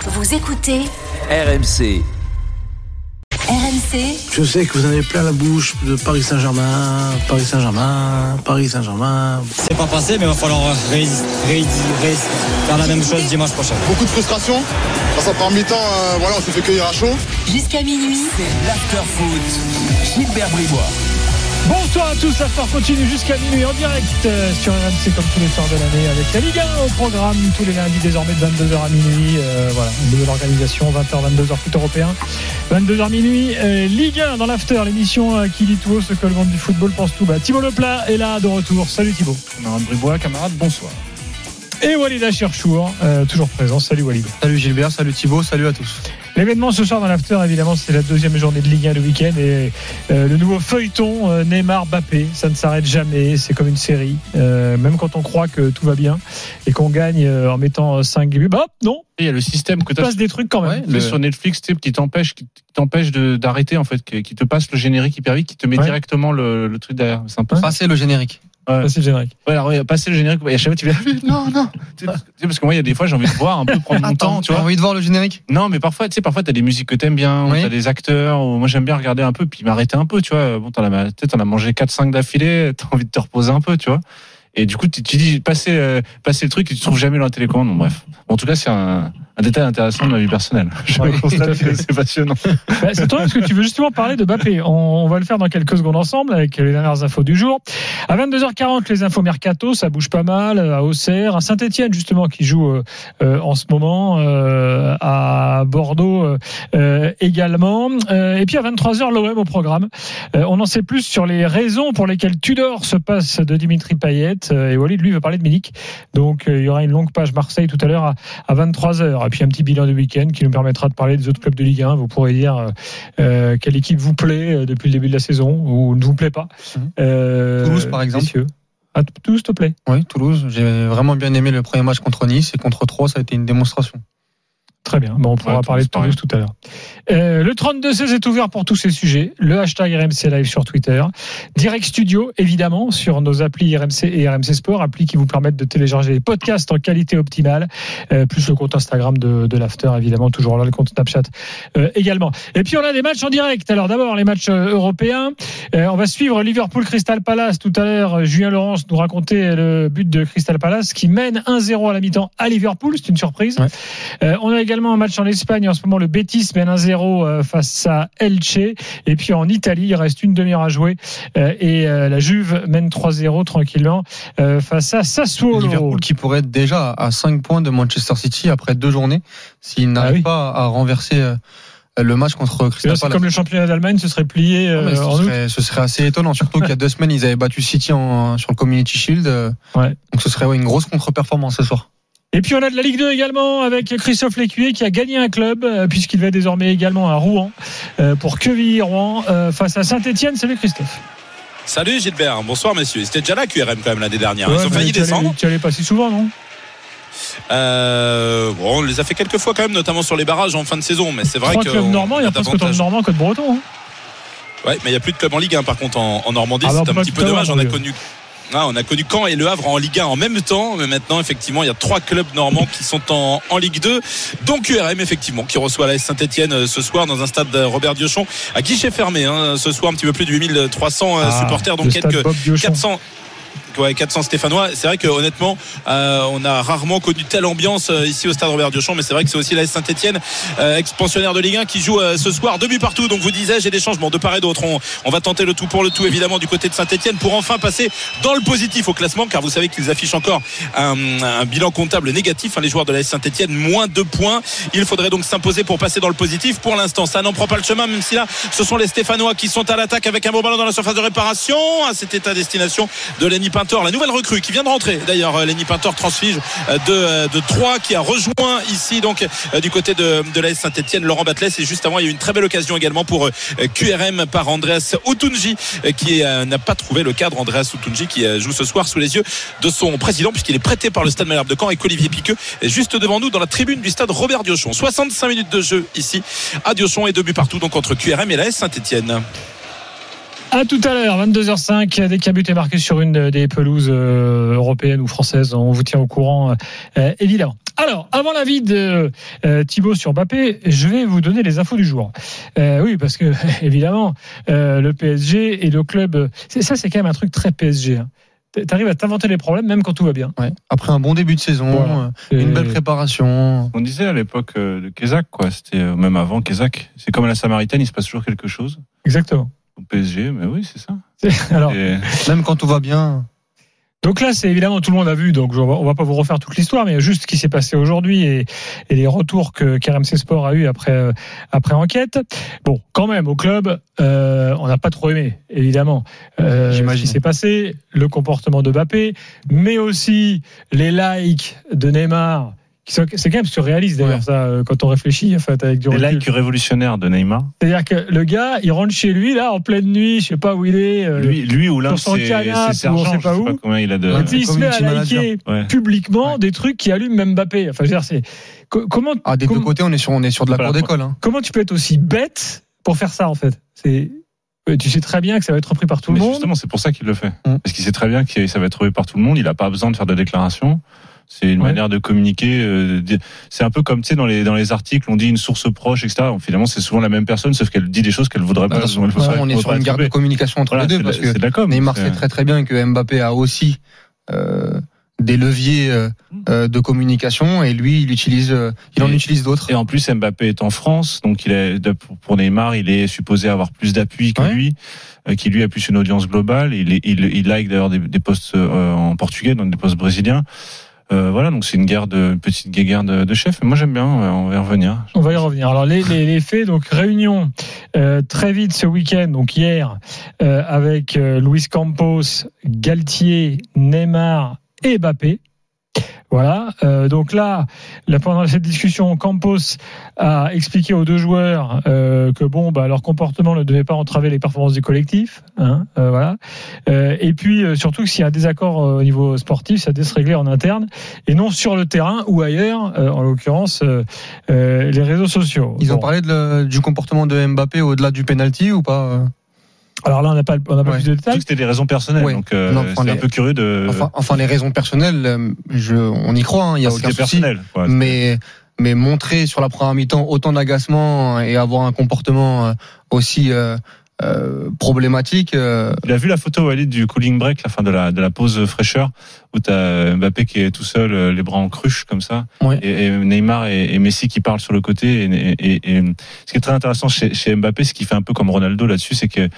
Vous écoutez RMC. RMC. Je sais que vous en avez plein la bouche de Paris Saint-Germain. C'est pas passé, mais il va falloir faire la même chose dimanche prochain. Beaucoup de frustration. Dans sa première mi-temps, on s'est fait cueillir à chaud. Jusqu'à minuit. C'est l'after-foot. Gilbert Bribois. Bonsoir à tous, l'after continue jusqu'à minuit en direct sur RMC comme tous les soirs de l'année avec la Ligue 1 au programme tous les lundis désormais de 22h à minuit. Une nouvelle organisation, 20h, 22h foot européen, 22h minuit. Ligue 1 dans l'after, l'émission qui dit tout haut ce que le monde du football pense tout bas. Thibaut Leplat est là de retour. Salut Thibaut. Camarade Bribois, camarade, bonsoir. Et Walid Cherchour, toujours présent. Salut Walid. Salut Gilbert, salut Thibaut, salut à tous. L'événement ce soir dans l'after, évidemment, c'est la deuxième journée de Ligue 1 le week-end et le nouveau feuilleton Neymar-Mbappé, ça ne s'arrête jamais, c'est comme une série. Même quand on croit que tout va bien et qu'on gagne en mettant 5 buts, non. Il y a le système que tu passe des trucs quand même. Ouais, sur Netflix, qui t'empêche d'arrêter en fait, qui te passe le générique hyper vite, qui te met directement le truc derrière. C'est un peu Passer le générique. Ouais. Passer le générique. Ouais, alors passer le générique. Et à chaque fois tu dis non. Parce que moi il y a des fois j'ai envie de voir un peu prendre mon temps. Tu as envie de voir le générique? Non, mais parfois t'as des musiques que t'aimes bien, ou t'as des acteurs. Ou moi j'aime bien regarder un peu puis m'arrêter un peu. Tu vois, bon t'en as mangé 4-5 d'affilée, t'as envie de te reposer un peu, tu vois. Et du coup tu dis passer le truc et tu trouves jamais la télécommande. Bon, bref. Bon, en tout cas c'est un détail intéressant de ma vie personnelle. C'est passionnant. C'est toi parce que tu veux justement parler de Mbappé. On va le faire dans quelques secondes ensemble avec les dernières infos du jour. À 22h40, les infos mercato, ça bouge pas mal. À Auxerre, à Saint-Etienne justement qui joue en ce moment, à Bordeaux également. Et puis à 23h, l'OM au programme. On en sait plus sur les raisons pour lesquelles Tudor se passe de Dimitri Payet. Et Walid, lui, veut parler de Milik. Donc il y aura une longue page Marseille tout à l'heure à 23h. Et puis un petit bilan de week-end qui nous permettra de parler des autres clubs de Ligue 1. Vous pourrez dire quelle équipe vous plaît depuis le début de la saison ou ne vous plaît pas. Toulouse par exemple. Messieurs. Ah, Toulouse te plaît? Oui, Toulouse. J'ai vraiment bien aimé le premier match contre Nice et contre Troyes, ça a été une démonstration. Très bien, on pourra parler de Toulouse tout à l'heure. Le 32-16 est ouvert pour tous ces sujets. Le hashtag RMC Live sur Twitter. Direct Studio, évidemment, sur nos applis RMC et RMC Sport, applis qui vous permettent de télécharger les podcasts en qualité optimale, plus le compte Instagram de l'After, évidemment, toujours là, le compte Snapchat également. Et puis on a des matchs en direct. Alors d'abord, les matchs européens. On va suivre Liverpool Crystal Palace tout à l'heure. Julien Laurence nous racontait le but de Crystal Palace qui mène 1-0 à la mi-temps à Liverpool. C'est une surprise. Ouais. On a également un match en Espagne en ce moment, le Betis mène 1-0 face à Elche, et puis en Italie il reste une demi-heure à jouer et la Juve mène 3-0 tranquillement face à Sassuolo. Liverpool qui pourrait être déjà à 5 points de Manchester City après 2 journées s'il n'arrive pas à renverser le match contre Crystal Palace. Comme le championnat d'Allemagne se serait plié ce serait assez étonnant, surtout qu'il y a 2 semaines ils avaient battu City sur le Community Shield. Donc ce serait une grosse contre-performance ce soir. Et puis on a de la Ligue 2 également avec Christophe Lécuyer qui a gagné un club puisqu'il va désormais également à Rouen pour Quevilly-Rouen face à Saint-Etienne. Salut Christophe. Salut Gilbert, bonsoir messieurs. C'était déjà là QRM quand même l'année dernière. Ils ont failli descendre. Tu allais pas si souvent, non? On les a fait quelques fois quand même, notamment sur les barrages en fin de saison. Mais c'est vrai que Normand, il y a presque autant de Normands que de Bretons. Ouais, mais il n'y a plus de club en Ligue 1 par contre en Normandie. C'est un petit peu dommage. On a connu Caen et Le Havre en Ligue 1 en même temps, mais maintenant effectivement il y a 3 clubs normands qui sont en Ligue 2, donc URM effectivement qui reçoit l'AS Saint-Etienne ce soir dans un stade Robert Diochon à guichet fermé ce soir, un petit peu plus de 8300 supporters, donc quelques 400 Stéphanois. C'est vrai que honnêtement on a rarement connu telle ambiance ici au stade Robert Diochon, mais c'est vrai que c'est aussi l'AS Saint-Etienne expansionnaire de Ligue 1 qui joue ce soir 2 buts partout. Donc vous disais-je, des changements de part et d'autre. On va tenter le tout pour le tout évidemment du côté de Saint-Etienne pour enfin passer dans le positif au classement, car vous savez qu'ils affichent encore un bilan comptable négatif, les joueurs de l'AS Saint-Etienne, moins 2 points. Il faudrait donc s'imposer pour passer dans le positif. Pour l'instant ça n'en prend pas le chemin, même si là ce sont les Stéphanois qui sont à l'attaque avec un bon ballon dans la surface de réparation. C'était à destination de Lenny Pintor, la nouvelle recrue qui vient de rentrer. D'ailleurs, Lenny Pintor, transfige de Troyes, qui a rejoint ici donc du côté de l'AS Saint-Etienne Laurent Batles. Et juste avant, il y a eu une très belle occasion également pour QRM par Andreas Outounji qui n'a pas trouvé le cadre. Andreas Outounji qui joue ce soir sous les yeux de son président puisqu'il est prêté par le Stade Malherbe de Caen, et qu'Olivier Piqueux est juste devant nous dans la tribune du stade Robert Diochon. 65 minutes de jeu ici à Diochon et 2 buts partout donc entre QRM et l'AS Saint-Etienne. À tout à l'heure, 22h05. Dès qu'un but est marqué sur une des pelouses européennes ou françaises, on vous tient au courant, évidemment. Alors, avant l'avis de Thibaut sur Mbappé, je vais vous donner les infos du jour. Oui, parce que évidemment, le PSG et le club, ça c'est quand même un truc très PSG. Hein. T'arrives à t'inventer les problèmes même quand tout va bien. Ouais. Après un bon début de saison, une belle préparation. On disait à l'époque de Kézak, quoi. C'était même avant Kézak. C'est comme à la Samaritaine, il se passe toujours quelque chose. Exactement. Au PSG, mais oui, c'est ça. Alors, même quand tout va bien. Donc là, c'est évidemment, tout le monde a vu, donc on va pas vous refaire toute l'histoire, mais juste ce qui s'est passé aujourd'hui et les retours que RMC Sport a eu après enquête. Bon, quand même, au club, on n'a pas trop aimé, évidemment. Ce qui s'est passé, le comportement de Mbappé, mais aussi les likes de Neymar. C'est quand même surréaliste d'ailleurs, ça, quand on réfléchit, en fait, avec du recul. Les likes révolutionnaires de Neymar. C'est-à-dire que le gars, il rentre chez lui, là, en pleine nuit, je sais pas où il est. Lui ou l'un de ses sergents, on sait pas où. Combien il a de. Et puis il se met à liker publiquement des trucs qui allument même Mbappé. Enfin, je veux dire, c'est. Comment. Des deux côtés, on est sur de la cour d'école. Hein. Comment tu peux être aussi bête pour faire ça, en fait? Tu sais très bien que ça va être repris par tout le monde. Justement, c'est pour ça qu'il le fait. Parce qu'il sait très bien que ça va être repris par tout le monde. Il n'a pas besoin de faire de déclaration. C'est une manière de communiquer. C'est un peu comme, tu sais, dans les articles, on dit une source proche, etc. Finalement, c'est souvent la même personne, sauf qu'elle dit des choses qu'elle voudrait pas. On est sur une guerre de communication entre les deux, parce que Neymar sait très très bien que Mbappé a aussi des leviers de communication, et lui, il en utilise d'autres. Et en plus, Mbappé est en France, donc pour Neymar, il est supposé avoir plus d'appui que lui, qui lui a plus une audience globale. Il like d'ailleurs des posts en portugais, donc des posts brésiliens. Voilà, donc c'est une petite guéguerre de chefs. Moi j'aime bien, on va y revenir. On va y revenir. Alors les faits, donc réunion très vite ce week-end, donc hier, avec Luis Campos, Galtier, Neymar et Mbappé. Voilà, donc là, pendant cette discussion, Campos a expliqué aux deux joueurs que leur comportement ne devait pas entraver les performances du collectif, voilà. Et puis surtout que s'il y a un désaccord au niveau sportif, ça doit se régler en interne et non sur le terrain ou ailleurs, en l'occurrence les réseaux sociaux. Ils ont parlé du comportement de Mbappé au-delà du penalty ou pas? Alors là, on n'a pas plus de détails. C'était des raisons personnelles, donc c'est un peu curieux de. Enfin, les raisons personnelles, on y croit, il y a aucun souci. Personnel, quoi. Mais montrer sur la première mi-temps autant d'agacement et avoir un comportement aussi problématique. Il a vu la photo, Walid, du cooling break, la fin de la pause fraîcheur, où t'as Mbappé qui est tout seul, les bras en cruche comme ça, et Neymar et Messi qui parlent sur le côté. Et ce qui est très intéressant chez Mbappé, ce qui fait un peu comme Ronaldo là-dessus, c'est que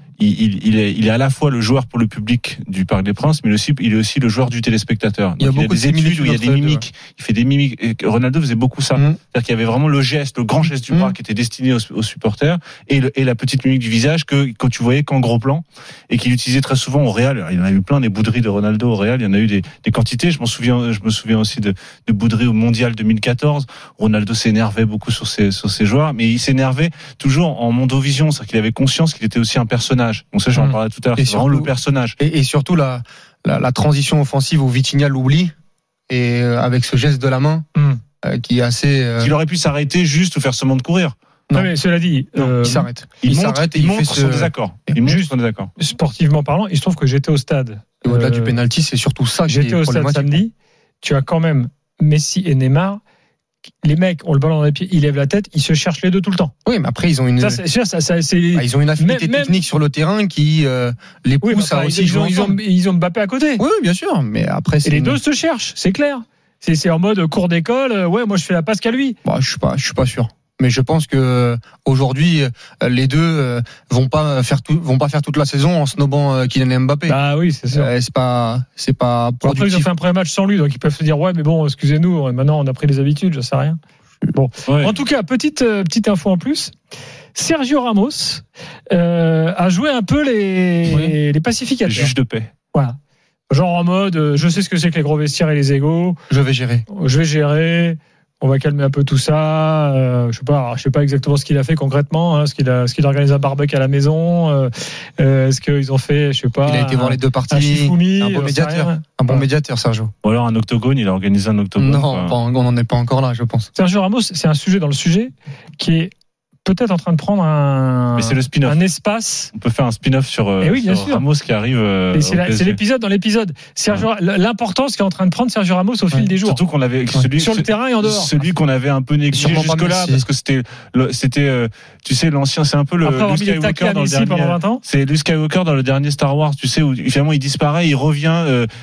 il est à la fois le joueur pour le public du Parc des Princes, mais il est aussi le joueur du téléspectateur. Donc, il y a des études où il y a des mimiques. Il fait des mimiques. Et Ronaldo faisait beaucoup ça. C'est-à-dire qu'il y avait vraiment le grand geste du bras qui était destiné aux supporters et la petite mimique du visage que tu voyais qu'en gros plan et qu'il utilisait très souvent au Real. Il y en a eu plein des bouderies de Ronaldo au Real. Il y en a eu des quantités. Je me souviens aussi de bouderies au Mondial 2014. Ronaldo s'énervait beaucoup sur ses joueurs, mais il s'énervait toujours en mondovision. C'est-à-dire qu'il avait conscience qu'il était aussi un personnage. Donc ça, j'en parlais tout à l'heure. C'est vraiment le personnage. Et surtout la transition offensive où Vitinha l'oublie et avec ce geste de la main qui est assez. Il aurait pu s'arrêter juste ou faire semblant de courir. Non, mais cela dit, il s'arrête. Il montre son désaccord. Sportivement parlant, il se trouve que j'étais au stade. Et au-delà du penalty, c'est surtout ça. J'étais au stade samedi. Tu as quand même Messi et Neymar. Les mecs ont le ballon dans les pieds, ils lèvent la tête, ils se cherchent les deux tout le temps. Oui, mais après ils ont une. Ils ont une affinité technique sur le terrain qui les pousse à aussi jouer ensemble. Ils ont Mbappé à côté. Oui, bien sûr, mais après. Et les deux se cherchent, c'est clair. C'est en mode cours d'école. Moi je fais la passe qu'à lui. Je suis pas sûr. Mais je pense que aujourd'hui les deux vont pas faire toute la saison en snobant Kylian Mbappé. Ah oui, c'est sûr. C'est pas productif. Après ils ont fait un premier match sans lui, donc ils peuvent se dire mais bon, excusez-nous, maintenant on a pris les habitudes, je sais rien. Bon, en tout cas, petite info en plus. Sergio Ramos a joué un peu les pacificateurs. Les juges de paix. Voilà. Genre en mode, je sais ce que c'est que les gros vestiaires et les égos. Je vais gérer. On va calmer un peu tout ça. Je sais pas exactement ce qu'il a fait concrètement. Est-ce qu'il a organisé un barbecue à la maison. Est-ce qu'ils ont fait, je sais pas. Il a été voir les deux parties. Un bon médiateur, Sergio. Ou alors un octogone. Il a organisé un octogone. Non, on n'en est pas encore là, je pense. Sergio Ramos, c'est un sujet dans le sujet qui est peut-être en train de prendre Mais c'est le spin-off. un espace. On peut faire un spin-off sur Ramos qui arrive. C'est l'épisode dans l'épisode. L'importance qu'est en train de prendre Sergio Ramos au fil des jours. Surtout qu'on avait sur le terrain et en dehors. Celui qu'on avait un peu négligé jusque-là, parce que c'était, tu sais, l'ancien, c'est un peu le Luke Skywalker dans le dernier. Pendant 20 ans. C'est Luke Skywalker dans le dernier Star Wars, tu sais, où finalement il disparaît, il revient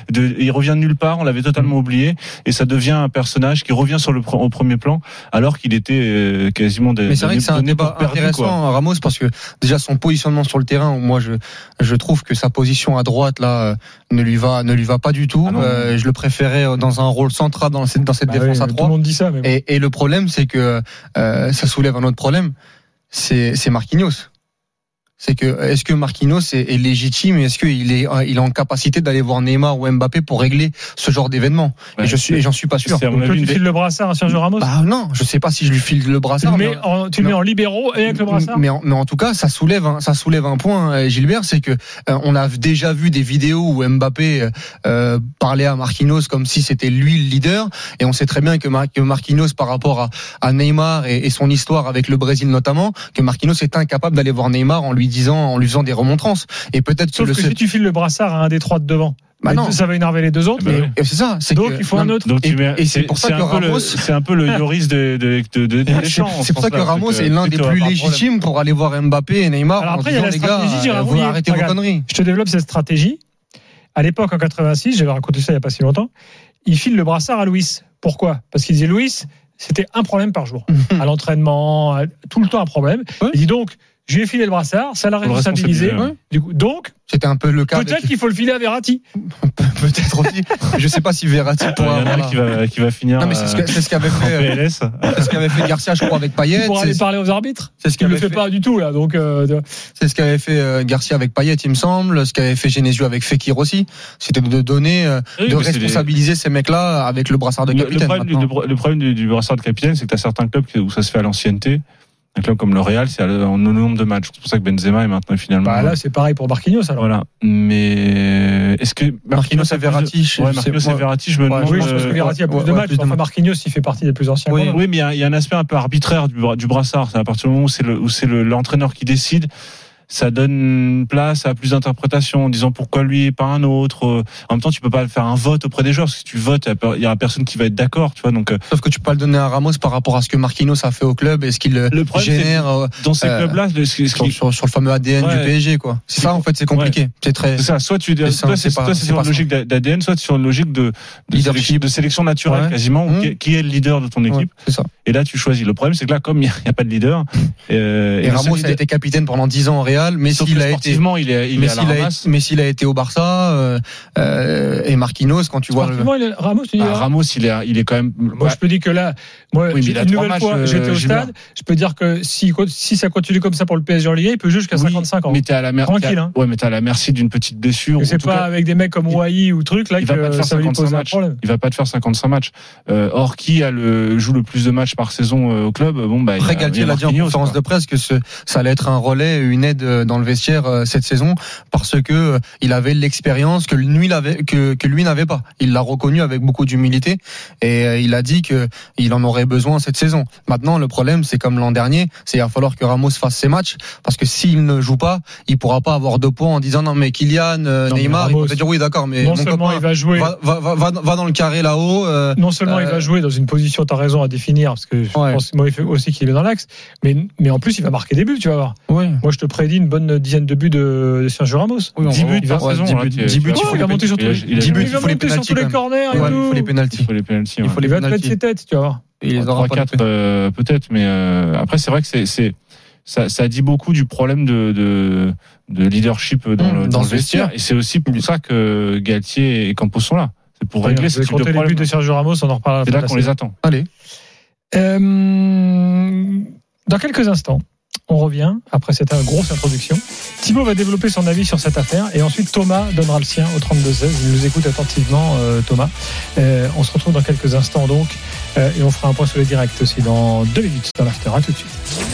de nulle part. On l'avait totalement oublié, et ça devient un personnage qui revient au premier plan, alors qu'il était quasiment. Mais c'est vrai que c'est un débat intéressant, Ramos, parce que déjà son positionnement sur le terrain, moi je trouve que sa position à droite là ne lui va pas du tout. Je le préférais dans un rôle central dans cette défense à 3. Tout le monde dit ça. Mais bon. Et le problème, c'est que ça soulève un autre problème, c'est Marquinhos. C'est que est-ce que Marquinhos est légitime et est-ce qu'il est en capacité d'aller voir Neymar ou Mbappé pour régler ce genre d'événement? Et j'en suis pas sûr. Toi, tu files le brassard à Sergio Ramos? Non, je sais pas si je lui file le brassard. Tu le mets en libéraux et avec le brassard. Mais en tout cas, ça soulève un point, Gilbert, c'est que on a déjà vu des vidéos où Mbappé parlait à Marquinhos comme si c'était lui le leader, et on sait très bien que Marquinhos, par rapport à Neymar et son histoire avec le Brésil notamment, que Marquinhos est incapable d'aller voir Neymar en lui faisant des remontrances. Et peut-être sauf que si tu files le brassard à un des trois de devant, ça va énerver les deux autres. Et c'est ça. Donc il faut un autre. Et c'est pour ça que Ramos, c'est un peu le Lloris de Deschamps. C'est pour ça que Ramos est l'un des plus légitimes pour aller voir Mbappé et Neymar. Alors après, il y a la stratégie. Vous arrêtez vos conneries. Je te développe cette stratégie. À l'époque, en 86, j'avais raconté ça il n'y a pas si longtemps. Il file le brassard à Luis. Pourquoi? Parce qu'il disait Luis, c'était un problème par jour. À l'entraînement, tout le temps un problème. Il dit donc, je lui ai filé le brassard, ça l'a responsabilisé. Du coup, donc, c'était un peu le cas. Peut-être qu'il faut le filer à Verratti. Peut-être aussi. Je sais pas si Verratti pourra. Il y en a qui va finir. Non, mais c'est ce qu'avait fait. PLS. C'est ce qu'avait fait Garcia, je crois, avec Payet. Pour aller parler aux arbitres. C'est ce qu'il le fait pas du tout là. Donc. C'est ce qu'avait fait Garcia avec Payet, il me semble. Ce qu'avait fait Genesio avec Fekir aussi. C'était de donner, de responsabiliser ces mecs-là avec le brassard de capitaine. Le problème du brassard de capitaine, c'est que t'as certains clubs où ça se fait à l'ancienneté. Un club comme le Real, c'est en nombre de matchs. C'est pour ça que Benzema est maintenant finalement. Là, c'est pareil pour Marquinhos alors. Voilà. Mais est-ce que Marquinhos et Verratti, Marquinhos et Verratti, je me demande. Oui, je pense que Verratti a plus de matchs. Enfin, Marquinhos, il fait partie des plus anciens. Oui, mais il y a un aspect un peu arbitraire du brassard. C'est à partir du moment où c'est l'entraîneur qui décide. Ça donne place à plus d'interprétations en disant pourquoi lui et pas un autre. En même temps, tu peux pas faire un vote auprès des joueurs, parce que si tu votes, il y a personne qui va être d'accord, tu vois. Donc, sauf que tu peux pas le donner à Ramos par rapport à ce que Marquinhos a fait au club et ce qu'il génère dans ces clubs-là, sur le fameux ADN du PSG, quoi. C'est ça, en fait, c'est compliqué. C'est ça. Soit c'est sur une logique d'ADN, soit sur une logique de sélection naturelle, quasiment, qui est le leader de ton équipe. C'est ça. Et là, tu choisis. Le problème, c'est que là, comme il y a pas de leader, et Ramos a été capitaine pendant 10 ans en Real, mais s'il a été mais s'il a été au Barça et Marquinhos, quand tu vois Ramos, il est quand même. Moi, je peux dire que là, une nouvelle fois, j'étais au stade. Je peux dire que si ça continue comme ça pour le PSG en Ligue 1, il peut jouer jusqu'à 55 ans. Mais t'es à la merci. Tranquille, hein. Ouais, mais t'es à la merci d'une petite blessure. C'est pas avec des mecs comme Wai ou truc là que ça va lui poser un problème. Il va pas te faire 55 matchs. Or, qui joue le plus de matchs par saison au club? Après, Galtier l'a dit en conférence de presse que ça allait être un relais, une aide dans le vestiaire cette saison, parce que il avait l'expérience que lui n'avait pas. Il l'a reconnu avec beaucoup d'humilité et il a dit que il en aurait besoin cette saison. Maintenant, le problème, c'est comme l'an dernier, il va falloir que Ramos fasse ses matchs, parce que s'il ne joue pas, il pourra pas avoir 2 points en disant non mais Kylian, Neymar, il va dire oui d'accord, mais non seulement il va jouer, va dans le carré là-haut. Non seulement il va jouer dans une position, t'as raison à définir, parce que je pense moi il fait aussi qu'il est dans l'axe, mais en plus il va marquer des buts, tu vas voir. Oui. Moi je te prédis une bonne dizaine de buts de Sergio Ramos. 10 buts par saison. 10 buts, il va monter sur tous les corners et tout. Il faut les pénaltys. Il va te mettre ses têtes, tu vas voir. Il les aura 3-4 peut-être, mais après c'est vrai que ça dit beaucoup du problème de leadership dans le vestiaire, et c'est aussi pour ça que Galtier et Campos sont là. C'est pour régler ce type de problème. Les buts de Sergio Ramos, on en reparlera. C'est là qu'on les attend. Allez. Dans quelques instants, on revient après cette grosse introduction. Thibaut va développer son avis sur cette affaire et ensuite Thomas donnera le sien au 32-16. Il nous écoute attentivement, Thomas. On se retrouve dans quelques instants donc et on fera un point sur les directs aussi dans 2 minutes dans l'after. À tout de suite.